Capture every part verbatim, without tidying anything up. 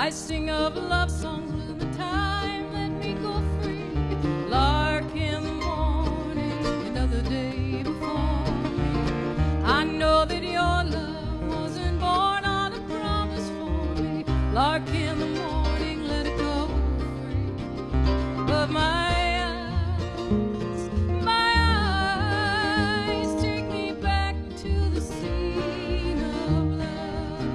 I sing of love songs when the time let me go free. Lark in the morning, another day before me. I know that your love wasn't born on a promise for me. Lark in the morning, let it go free. But my eyes, my eyes take me back to the scene of love.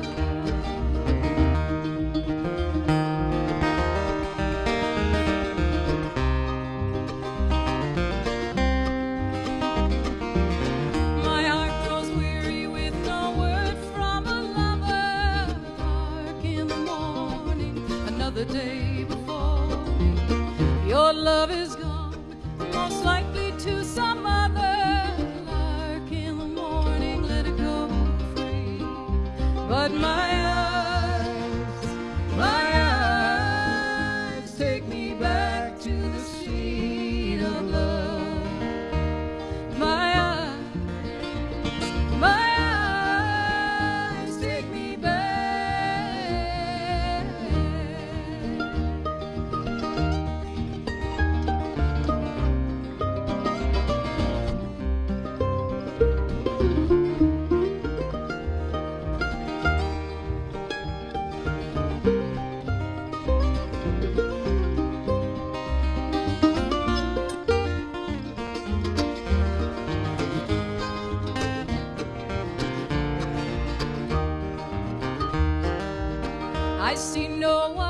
My heart grows weary with no word from a lover. Dark in the morning, another day before me. Your love is gone, most likely to some other. Lark in the morning, let it go free. But my eyes, my eyes take me back to the scene of love. My eyes, my eyes take me back. I see no one